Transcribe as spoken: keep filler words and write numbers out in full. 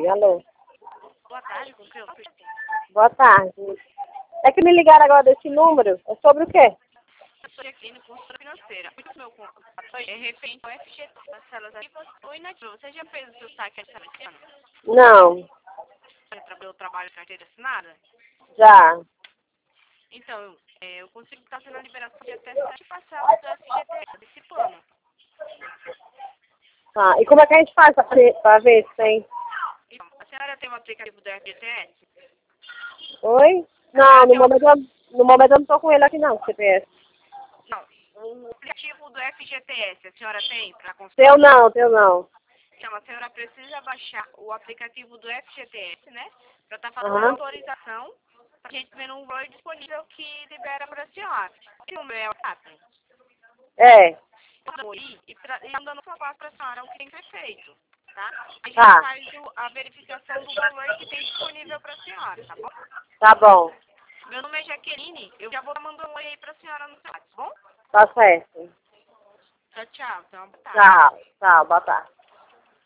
Oi, alô. Boa tarde, com quem eu falo? Boa tarde. É que me ligaram agora desse número. É sobre o quê? Eu sou aqui no consultora financeira. O meu contato é referente ao F G T, parcelas ativas ou inativas. Você já fez o seu saque esse ano? Não. Já trabalhou trabalho de carteira assinada? Já. Então, é, eu consigo estar fazendo a liberação de até sete parcelas do F G T S desse plano. Ah, e como é que a gente faz pra ver, pra ver se tem? Então, a senhora tem o aplicativo do F G T S? Oi? A Não, senhora no tem o... momento, eu- no momento eu não tô com ele aqui não, C P S. Não, o aplicativo do F G T S, a senhora tem para consultar? Teu não, teu não. Então, a senhora precisa baixar o aplicativo do F G T S, né? Para estar fazendo a Aham. autorização, para a gente ver um valor disponível que libera para a senhora. Esse número é o WhatsApp. É. E, e, pra, e dando uma passo para a senhora o que tem que ser feito, tá? A gente Tá. faz o, a verificação do valor que tem disponível para a senhora, tá bom? Tá bom. Meu nome é Jaqueline, eu já vou mandar um oi aí para a senhora no WhatsApp, tá bom? Tá certo. Tchau, tchau. Então, boa tarde. Tchau. Tchau. Boa tarde.